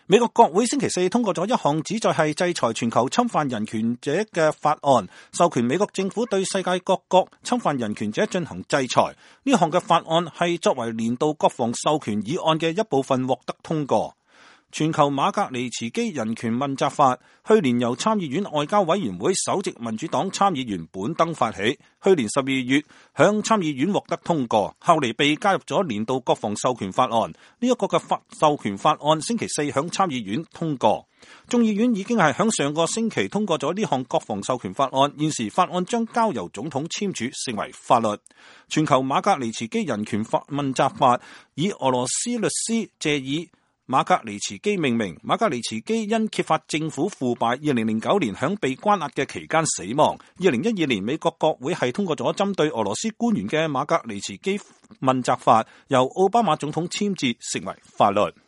美國國會星期四通過咗一項旨在係制裁全球侵犯人權者嘅法案，授權美國政府對世界各國侵犯人權者進行制裁。呢項嘅法案係作為年度國防授權議案嘅一部分獲得通過。全球馬格尼茨基人權問責法去年由參議院外交委員會首席民主黨參議員本登發起，去年12月響參議院獲得通過，後嚟被加入咗年度國防授權法案。呢一個嘅授權法案星期四響參議院通過，眾議院已經係響上個星期通過咗呢項國防授權法案，現時法案將交由總統簽署成為法律。全球馬格尼茨基人權問責法以俄羅斯律師謝爾馬格尼茨基命名。馬格尼茨基因揭發政府腐敗，2009年響被關押嘅期間死亡。2012年美國國會係通過咗針對俄羅斯官員嘅馬格尼茨基問責法，由奧巴馬總統簽字成為法律。